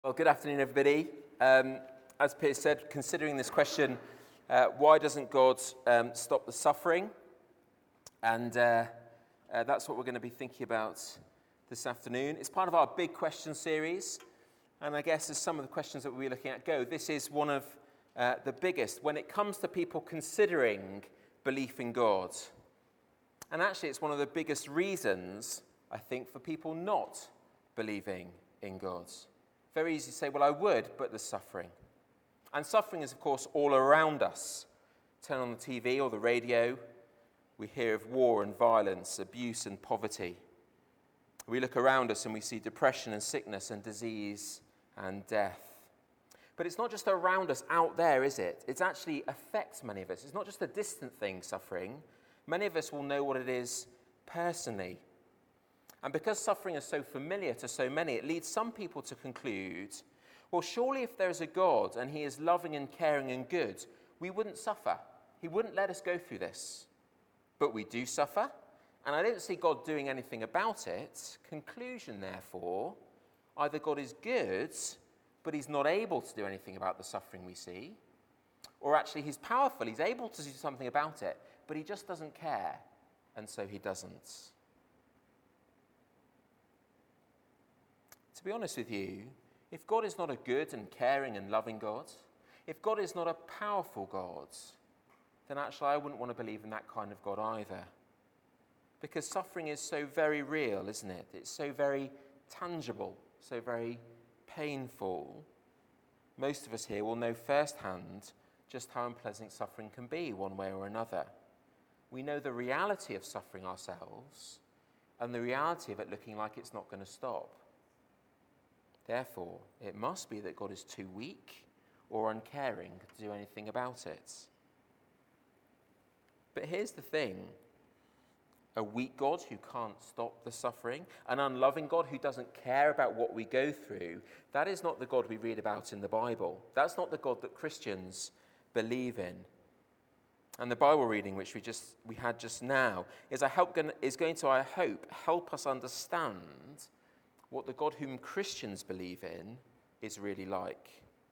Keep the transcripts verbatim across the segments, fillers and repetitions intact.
Well, good afternoon, everybody. Um, as Piers said, considering this question, uh, why doesn't God um, stop the suffering? And uh, uh, that's what we're going to be thinking about this afternoon. It's part of our big question series. And I guess as some of the questions that we'll be looking at go, this is one of uh, the biggest when it comes to people considering belief in God. And actually, it's one of the biggest reasons, I think, for people not believing in God. Very easy to say, well, I would, but there's suffering. And suffering is, of course, all around us. Turn on the T V or the radio, we hear of war and violence, abuse and poverty. We look around us and we see depression and sickness and disease and death. But it's not just around us out there, is it? It actually affects many of us. It's not just a distant thing, suffering. Many of us will know what it is personally. And because suffering is so familiar to so many, it leads some people to conclude, well, surely if there is a God and he is loving and caring and good, we wouldn't suffer. He wouldn't let us go through this. But we do suffer, and I don't see God doing anything about it. Conclusion, therefore, either God is good, but he's not able to do anything about the suffering we see, or actually he's powerful, he's able to do something about it, but he just doesn't care, and so he doesn't. To be honest with you, if God is not a good and caring and loving God, if God is not a powerful God, then actually I wouldn't want to believe in that kind of God either. Because suffering is so very real, isn't it? It's so very tangible, so very painful. Most of us here will know firsthand just how unpleasant suffering can be one way or another. We know the reality of suffering ourselves and the reality of it looking like it's not going to stop. Therefore, it must be that God is too weak or uncaring to do anything about it. But here's the thing. A weak God who can't stop the suffering, an unloving God who doesn't care about what we go through, that is not the God we read about in the Bible. That's not the God that Christians believe in. And the Bible reading, which we just we had just now, is, a help, is going to, I hope, help us understand what the God whom Christians believe in is really like.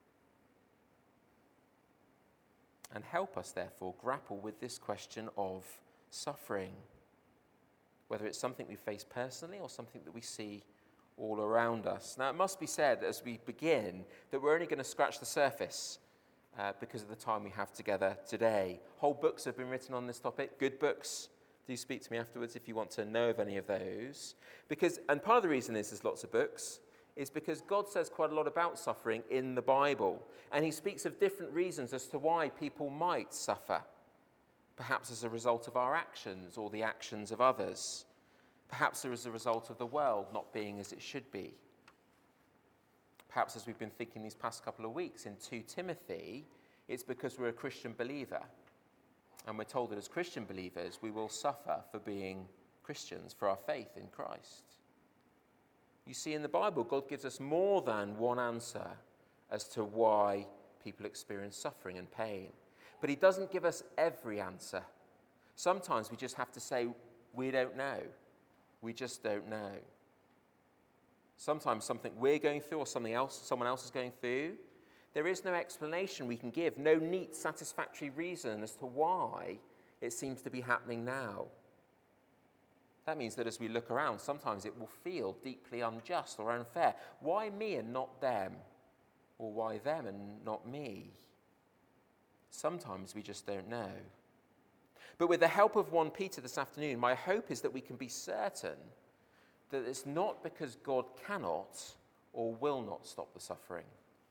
And help us, therefore, grapple with this question of suffering, whether it's something we face personally or something that we see all around us. Now, it must be said as we begin that we're only going to scratch the surface uh, because of the time we have together today. Whole books have been written on this topic, good books. Do speak to me afterwards if you want to know of any of those. Because, and part of the reason is there's lots of books, is because God says quite a lot about suffering in the Bible. And he speaks of different reasons as to why people might suffer. Perhaps as a result of our actions or the actions of others. Perhaps as a result of the world not being as it should be. Perhaps as we've been thinking these past couple of weeks in Second Timothy, it's because we're a Christian believer. And we're told that as Christian believers, we will suffer for being Christians, for our faith in Christ. You see, in the Bible, God gives us more than one answer as to why people experience suffering and pain. But he doesn't give us every answer. Sometimes we just have to say, we don't know. We just don't know. Sometimes something we're going through or something else, someone else is going through, there is no explanation we can give, no neat, satisfactory reason as to why it seems to be happening now. That means that as we look around, sometimes it will feel deeply unjust or unfair. Why me and not them? Or why them and not me? Sometimes we just don't know. But with the help of First Peter this afternoon, my hope is that we can be certain that it's not because God cannot or will not stop the suffering.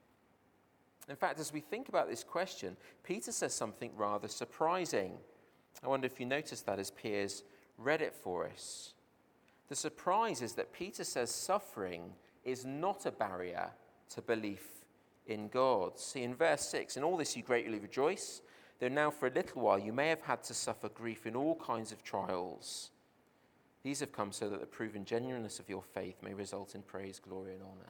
In fact, as we think about this question, Peter says something rather surprising. I wonder if you noticed that as Piers read it for us. The surprise is that Peter says suffering is not a barrier to belief in God. See, in verse six, in all this you greatly rejoice, though now for a little while you may have had to suffer grief in all kinds of trials. These have come so that the proven genuineness of your faith may result in praise, glory, and honor.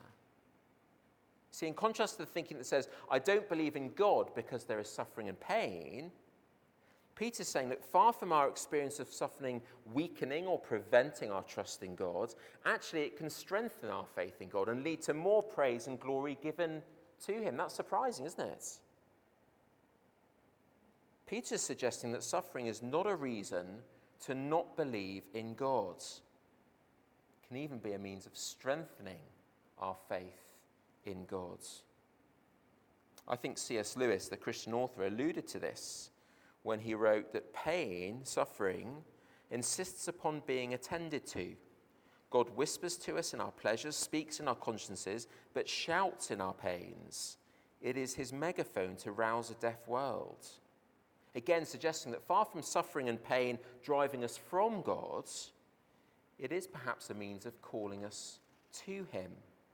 See, in contrast to the thinking that says, I don't believe in God because there is suffering and pain, Peter's saying that far from our experience of suffering weakening or preventing our trust in God, actually it can strengthen our faith in God and lead to more praise and glory given to him. That's surprising, isn't it? Peter's suggesting that suffering is not a reason to not believe in God. It can even be a means of strengthening our faith in God. I think C S Lewis, the Christian author, alluded to this when he wrote that pain, suffering, insists upon being attended to. God whispers to us in our pleasures, speaks in our consciences, but shouts in our pains. It is his megaphone to rouse a deaf world. Again, suggesting that far from suffering and pain driving us from God, it is perhaps a means of calling us to him.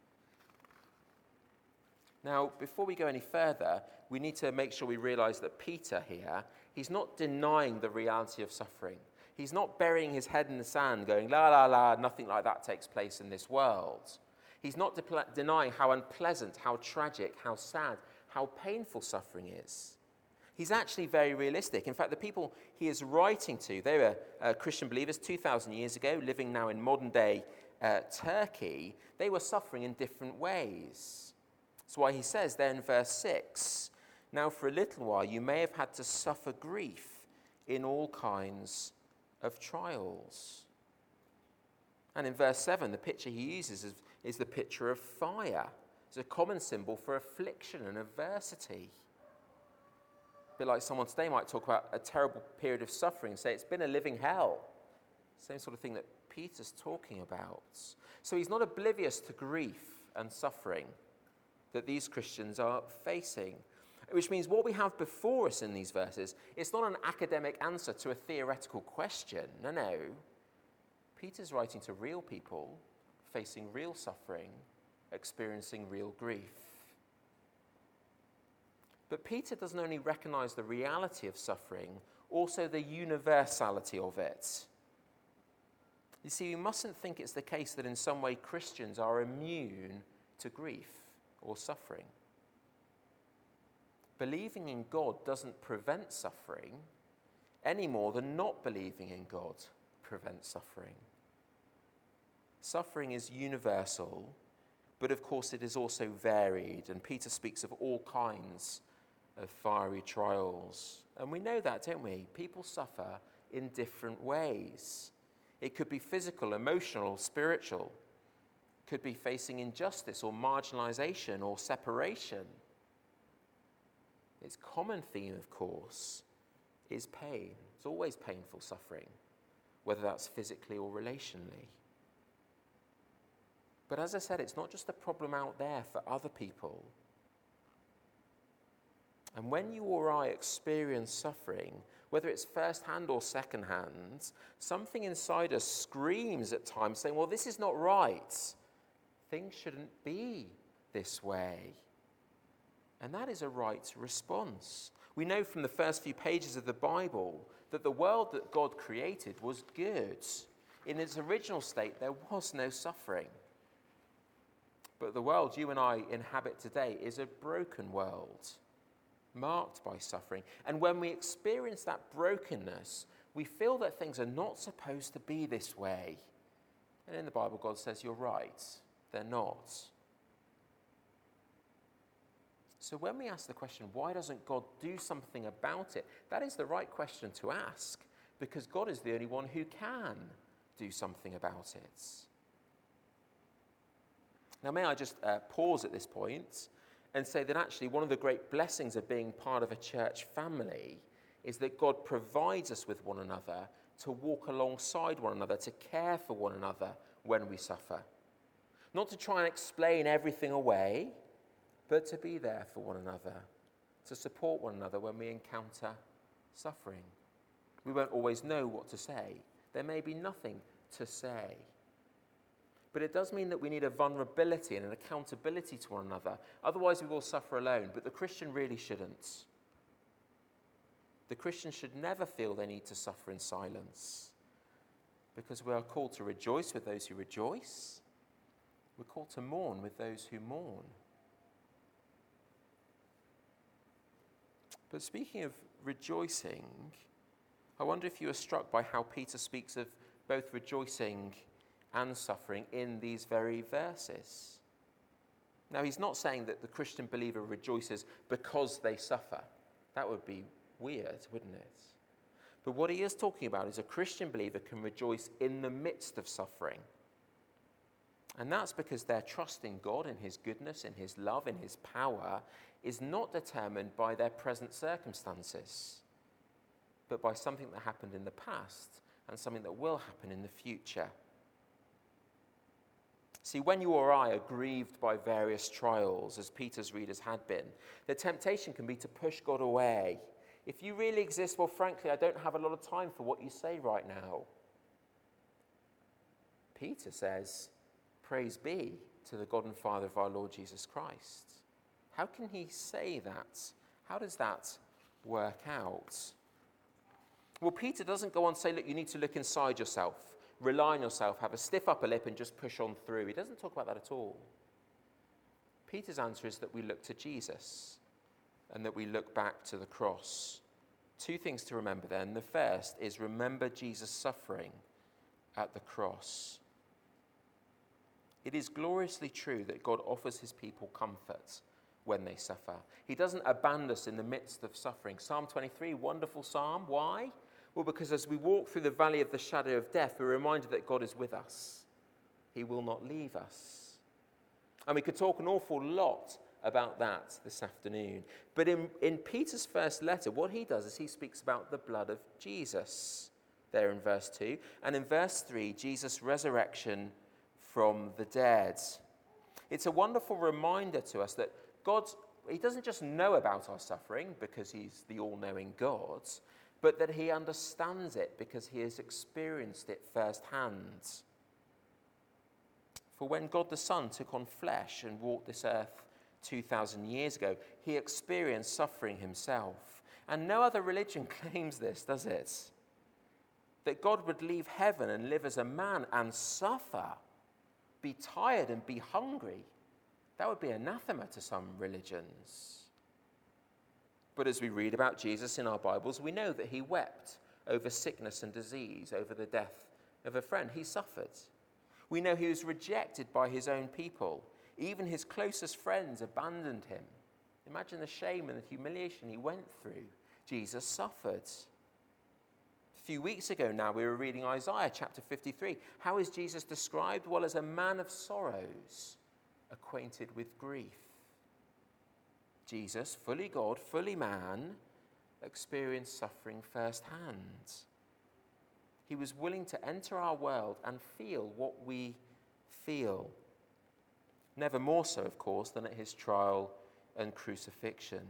Now, before we go any further, we need to make sure we realize that Peter here, he's not denying the reality of suffering. He's not burying his head in the sand going, la, la, la, nothing like that takes place in this world. He's not de- denying how unpleasant, how tragic, how sad, how painful suffering is. He's actually very realistic. In fact, the people he is writing to, they were uh, Christian believers two thousand years ago, living now in modern-day uh, Turkey. They were suffering in different ways. That's why he says there in verse six, now for a little while you may have had to suffer grief in all kinds of trials. And in verse seven, the picture he uses is, is the picture of fire. It's a common symbol for affliction and adversity. A bit like someone today might talk about a terrible period of suffering and say it's been a living hell. Same sort of thing that Peter's talking about. So he's not oblivious to grief and suffering that these Christians are facing. Which means what we have before us in these verses, it's not an academic answer to a theoretical question. No, no. Peter's writing to real people facing real suffering, experiencing real grief. But Peter doesn't only recognize the reality of suffering, also the universality of it. You see, you mustn't think it's the case that in some way Christians are immune to grief or suffering. Believing in God doesn't prevent suffering any more than not believing in God prevents suffering. Suffering is universal, but of course it is also varied, and Peter speaks of all kinds of fiery trials. And we know that, don't we? People suffer in different ways. It could be physical, emotional, spiritual. It could be facing injustice or marginalization or separation. Its common theme, of course, is pain. It's always painful suffering, whether that's physically or relationally. But as I said, it's not just a problem out there for other people. And when you or I experience suffering, whether it's first-hand or second-hand, something inside us screams at times saying, well, this is not right. Things shouldn't be this way. And that is a right response. We know from the first few pages of the Bible that the world that God created was good. In its original state, there was no suffering. But the world you and I inhabit today is a broken world, marked by suffering. And when we experience that brokenness, we feel that things are not supposed to be this way. And in the Bible, God says, you're right, they're not. So when we ask the question, why doesn't God do something about it? That is the right question to ask, because God is the only one who can do something about it. Now, may I just uh, pause at this point and say that actually one of the great blessings of being part of a church family is that God provides us with one another to walk alongside one another, to care for one another when we suffer. Not to try and explain everything away, but to be there for one another, to support one another when we encounter suffering. We won't always know what to say. There may be nothing to say. But it does mean that we need a vulnerability and an accountability to one another. Otherwise, we will suffer alone. But the Christian really shouldn't. The Christian should never feel they need to suffer in silence, because we are called to rejoice with those who rejoice. We're called to mourn with those who mourn. But speaking of rejoicing, I wonder if you were struck by how Peter speaks of both rejoicing and suffering in these very verses. Now, he's not saying that the Christian believer rejoices because they suffer. That would be weird, wouldn't it? But what he is talking about is a Christian believer can rejoice in the midst of suffering. And that's because their trust in God, in his goodness, in his love, in his power, is not determined by their present circumstances, but by something that happened in the past and something that will happen in the future. See, when you or I are grieved by various trials, as Peter's readers had been, the temptation can be to push God away. If you really exist, well, frankly, I don't have a lot of time for what you say right now. Peter says, praise be to the God and Father of our Lord Jesus Christ. How can he say that? How does that work out? Well, Peter doesn't go on to say, look, you need to look inside yourself, rely on yourself, have a stiff upper lip and just push on through. He doesn't talk about that at all. Peter's answer is that we look to Jesus and that we look back to the cross. Two things to remember then. The first is remember Jesus' suffering at the cross. It is gloriously true that God offers his people comfort when they suffer. He doesn't abandon us in the midst of suffering. Psalm twenty-three, wonderful psalm. Why? Well, because as we walk through the valley of the shadow of death, we're reminded that God is with us. He will not leave us. And we could talk an awful lot about that this afternoon. But in, in Peter's first letter, what he does is he speaks about the blood of Jesus, there in verse two. And in verse three, Jesus' resurrection from the dead. It's a wonderful reminder to us that God, he doesn't just know about our suffering because he's the all-knowing God, but that he understands it because he has experienced it firsthand. For when God the Son took on flesh and walked this earth two thousand years ago, he experienced suffering himself. And no other religion claims this, does it? That God would leave heaven and live as a man and suffer, be tired and be hungry. That would be anathema to some religions. But as we read about Jesus in our Bibles, we know that he wept over sickness and disease, over the death of a friend. He suffered. We know he was rejected by his own people. Even his closest friends abandoned him. Imagine the shame and the humiliation he went through. Jesus suffered. A few weeks ago now, we were reading Isaiah chapter fifty-three. How is Jesus described? Well, as a man of sorrows, acquainted with grief. Jesus, fully God, fully man, experienced suffering firsthand. He was willing to enter our world and feel what we feel. Never more so, of course, than at his trial and crucifixion.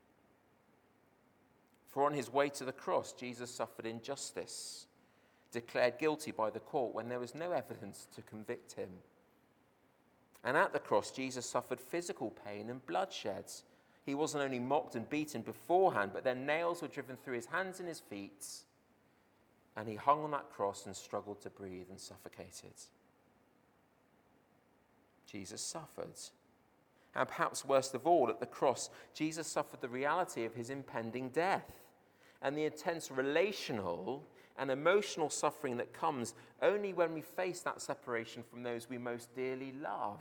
For on his way to the cross, Jesus suffered injustice, declared guilty by the court when there was no evidence to convict him. And at the cross, Jesus suffered physical pain and bloodshed. He wasn't only mocked and beaten beforehand, but then nails were driven through his hands and his feet, and he hung on that cross and struggled to breathe and suffocated. Jesus suffered. And perhaps worst of all, at the cross, Jesus suffered the reality of his impending death and the intense relational and emotional suffering that comes only when we face that separation from those we most dearly love.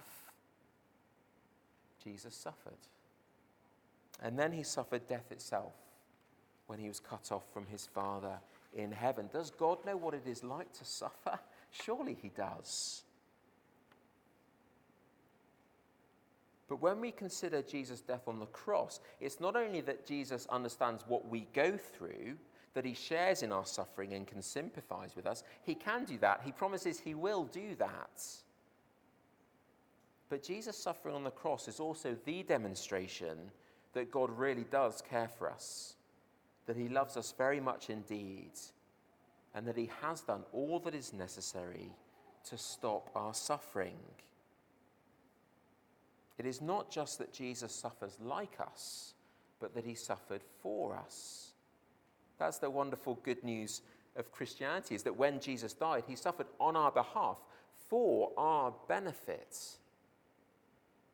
Jesus suffered. And then he suffered death itself when he was cut off from his Father in heaven. Does God know what it is like to suffer? Surely he does. But when we consider Jesus' death on the cross, it's not only that Jesus understands what we go through, that he shares in our suffering and can sympathize with us. He can do that. He promises he will do that. But Jesus' suffering on the cross is also the demonstration that God really does care for us, that he loves us very much indeed, and that he has done all that is necessary to stop our suffering. It is not just that Jesus suffers like us, but that he suffered for us. That's the wonderful good news of Christianity, is that when Jesus died, he suffered on our behalf for our benefit.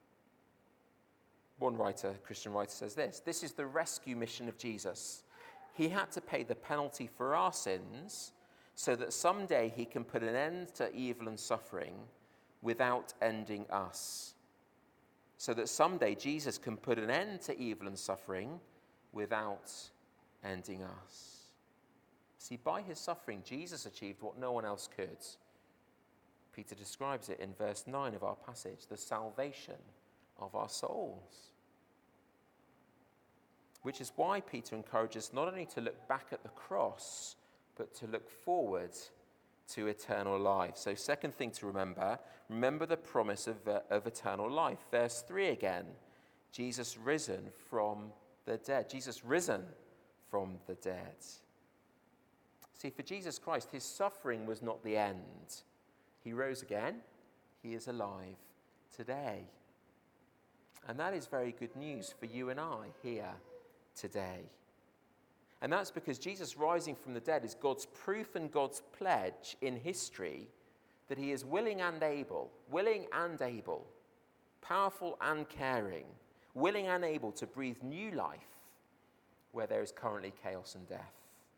One writer, Christian writer, says this: this is the rescue mission of Jesus. He had to pay the penalty for our sins so that someday he can put an end to evil and suffering without ending us. So that someday Jesus can put an end to evil and suffering without ending us. See, by his suffering, Jesus achieved what no one else could. Peter describes it in verse nine of our passage, the salvation of our souls. Which is why Peter encourages not only to look back at the cross, but to look forward to eternal life. So second thing to remember, remember the promise of, uh, of eternal life. Verse three again, Jesus risen from the dead. Jesus risen from the dead. See, for Jesus Christ, his suffering was not the end. He rose again. He is alive today. And that is very good news for you and I here today. And that's because Jesus rising from the dead is God's proof and God's pledge in history that he is willing and able, willing and able, powerful and caring, willing and able to breathe new life where there is currently chaos and death.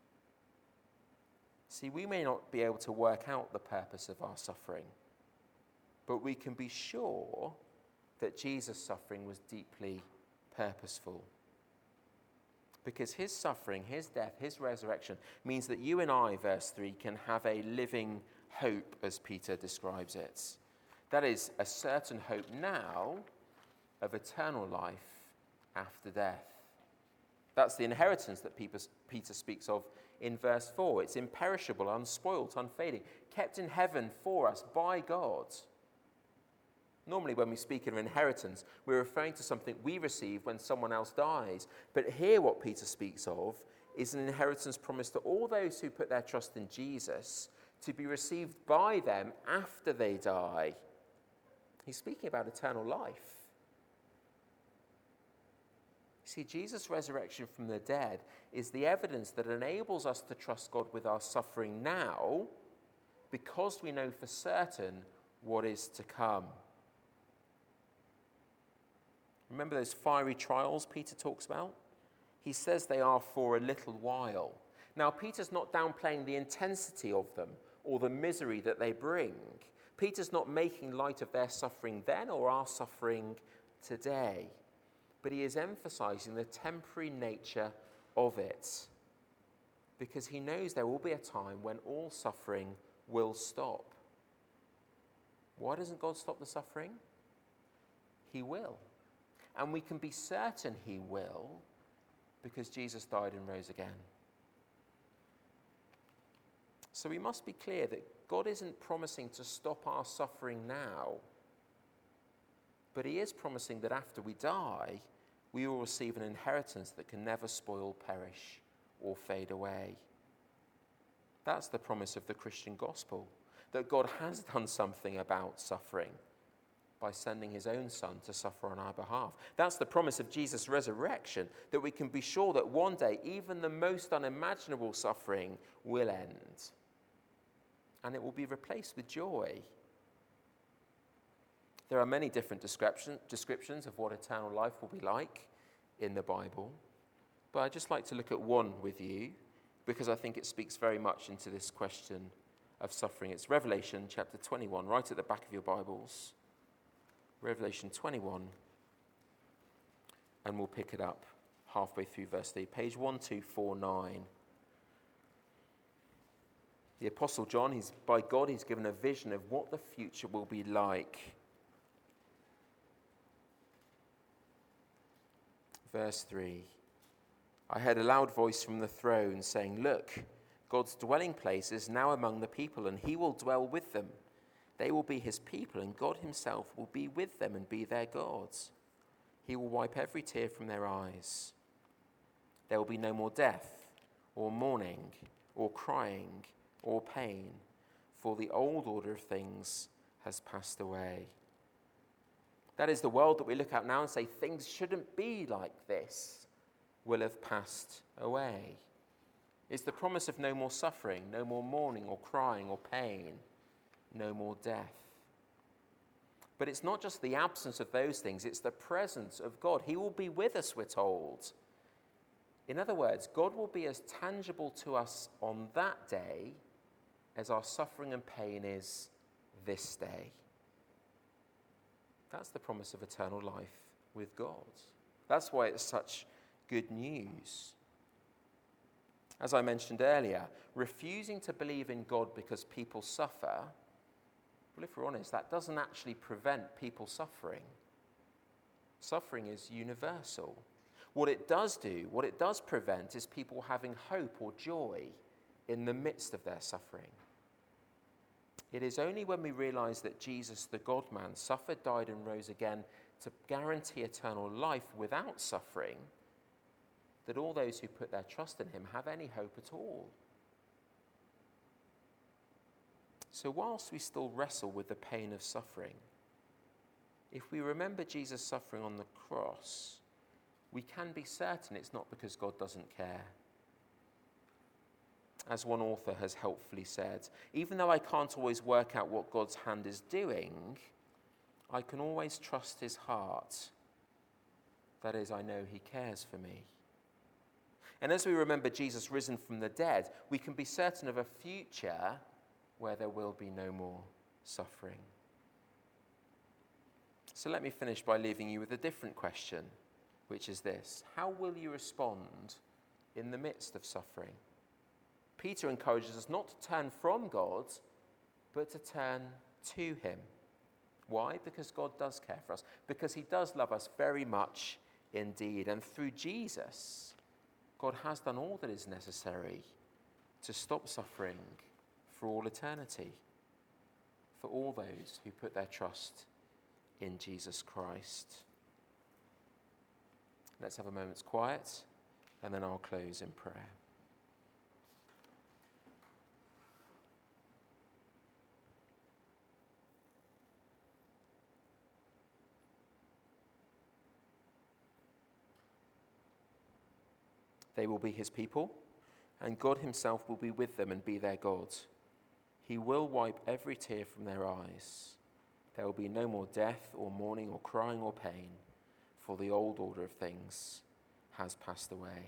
See, we may not be able to work out the purpose of our suffering, but we can be sure that Jesus' suffering was deeply purposeful. Because his suffering, his death, his resurrection means that you and I, verse three, can have a living hope, as Peter describes it. That is, a certain hope now of eternal life after death. That's the inheritance that Peter speaks of in verse four. It's imperishable, unspoilt, unfading, kept in heaven for us by God. Normally, when we speak of inheritance, we're referring to something we receive when someone else dies. But here, what Peter speaks of is an inheritance promised to all those who put their trust in Jesus to be received by them after they die. He's speaking about eternal life. See, Jesus' resurrection from the dead is the evidence that enables us to trust God with our suffering now because we know for certain what is to come. Remember those fiery trials Peter talks about? He says they are for a little while. Now, Peter's not downplaying the intensity of them or the misery that they bring. Peter's not making light of their suffering then or our suffering today. But he is emphasizing the temporary nature of it. Because he knows there will be a time when all suffering will stop. Why doesn't God stop the suffering? He will. And we can be certain he will because Jesus died and rose again. So we must be clear that God isn't promising to stop our suffering now, but he is promising that after we die, we will receive an inheritance that can never spoil, perish, or fade away. That's the promise of the Christian gospel, that God has done something about suffering by sending his own son to suffer on our behalf. That's the promise of Jesus' resurrection, that we can be sure that one day even the most unimaginable suffering will end. And it will be replaced with joy. There are many different description, descriptions of what eternal life will be like in the Bible, but I'd just like to look at one with you because I think it speaks very much into this question of suffering. It's Revelation chapter twenty-one, right at the back of your Bibles. Revelation twenty-one, and we'll pick it up halfway through verse three, page one two four nine. The Apostle John, he's, by God, he's given a vision of what the future will be like. Verse three, I heard a loud voice from the throne saying, "Look, God's dwelling place is now among the people, and he will dwell with them. They will be his people, and God himself will be with them and be their God. He will wipe every tear from their eyes. There will be no more death, or mourning, or crying, or pain, for the old order of things has passed away." That is, the world that we look at now and say things shouldn't be like this will have passed away. It's the promise of no more suffering, no more mourning or crying or pain, no more death. But it's not just the absence of those things, it's the presence of God. He will be with us, we're told. In other words, God will be as tangible to us on that day as our suffering and pain is this day. That's the promise of eternal life with God. That's why it's such good news. As I mentioned earlier, refusing to believe in God because people suffer, well, if we're honest, that doesn't actually prevent people suffering. Suffering is universal. What it does do, what it does prevent, is people having hope or joy in the midst of their suffering. It is only when we realize that Jesus, the God-man, suffered, died, and rose again to guarantee eternal life without suffering, that all those who put their trust in him have any hope at all. So whilst we still wrestle with the pain of suffering, if we remember Jesus' suffering on the cross, we can be certain it's not because God doesn't care. As one author has helpfully said, even though I can't always work out what God's hand is doing, I can always trust his heart. That is, I know he cares for me. And as we remember Jesus risen from the dead, we can be certain of a future where there will be no more suffering. So let me finish by leaving you with a different question, which is this: how will you respond in the midst of suffering? Peter encourages us not to turn from God, but to turn to him. Why? Because God does care for us, because he does love us very much indeed. And through Jesus, God has done all that is necessary to stop suffering for all eternity, for all those who put their trust in Jesus Christ. Let's have a moment's quiet, and then I'll close in prayer. They will be his people, and God himself will be with them and be their God. He will wipe every tear from their eyes. There will be no more death or mourning or crying or pain, for the old order of things has passed away.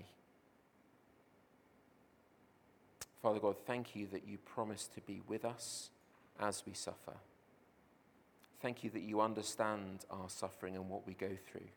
Father God, thank you that you promise to be with us as we suffer. Thank you that you understand our suffering and what we go through.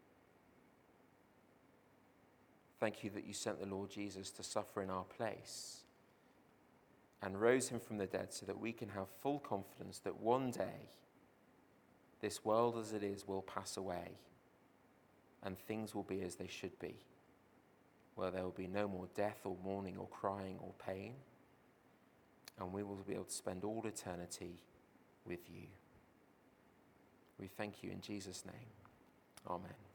Thank you that you sent the Lord Jesus to suffer in our place and rose him from the dead so that we can have full confidence that one day this world as it is will pass away and things will be as they should be, where there will be no more death or mourning or crying or pain, and we will be able to spend all eternity with you. We thank you in Jesus' name. Amen.